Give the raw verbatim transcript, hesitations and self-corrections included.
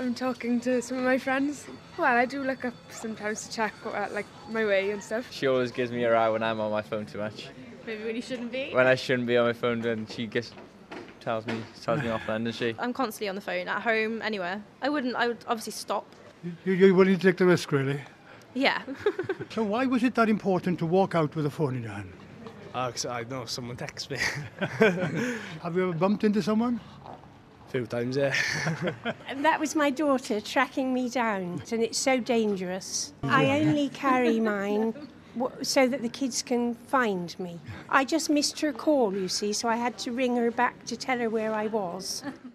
I'm talking to some of my friends. Well, I do look up sometimes to check uh, like my way and stuff. She always gives me a eye when I'm on my phone too much. Maybe when you shouldn't be. When I shouldn't be on my phone, then she gets tells me tells me off then, doesn't she? I'm constantly on the phone, at home, anywhere. I wouldn't, I would obviously stop. You, you're willing to take the risk, really? Yeah. So why was it that important to walk out with a phone in your hand? Uh, 'cause I know someone texts me. Have you ever bumped into someone? A few times, yeah. That was my daughter tracking me down, and it's so dangerous. I only carry mine w- so that the kids can find me. I just missed her call, you see, so I had to ring her back to tell her where I was.